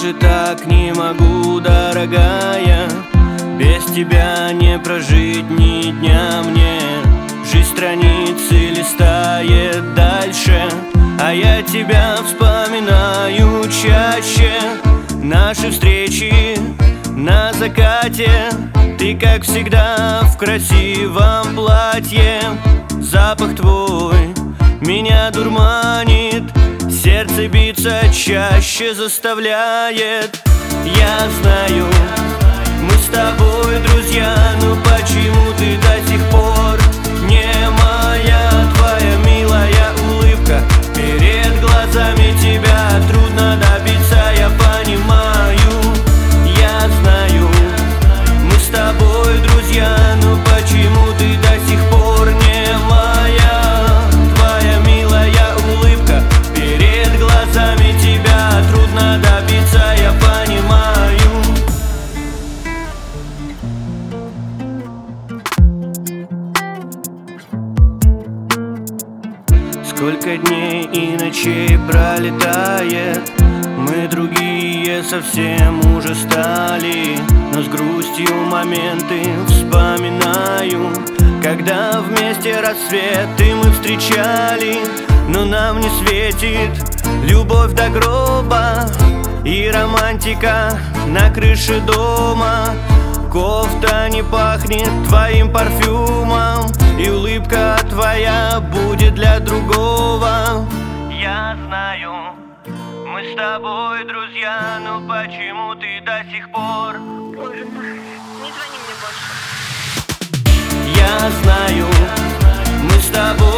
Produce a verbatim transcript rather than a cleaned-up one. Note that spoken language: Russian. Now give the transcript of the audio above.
больше так не могу, дорогая. Без тебя не прожить ни дня мне. Жизнь страницы листает дальше, а я тебя вспоминаю чаще. Наши встречи на закате, ты, как всегда, в красивом платье. Запах твой меня дурманит, сердце биться чаще заставляет. Я знаю, мы с тобой друзья, но почему ты до сих пор не моя? Твоя милая улыбка перед глазами, тебя трудно добиться, я понимаю. Я знаю, мы с тобой друзья, но почему ты до сих пор не моя? Твоя милая улыбка перед глазами, тебя трудно добиться, я понимаю. Сколько дней и ночей пролетает, мы другие совсем уже стали. Но с грустью моменты вспоминаю, когда вместе рассветы мы встречали. Но нам не светит любовь до гроба и романтика на крыше дома. Кофта не пахнет твоим парфюмом, и улыбка твоя будет для другого. Я знаю, мы с тобой друзья, но почему ты до сих пор? Боже мой, не звони мне больше. Я знаю, мы с тобой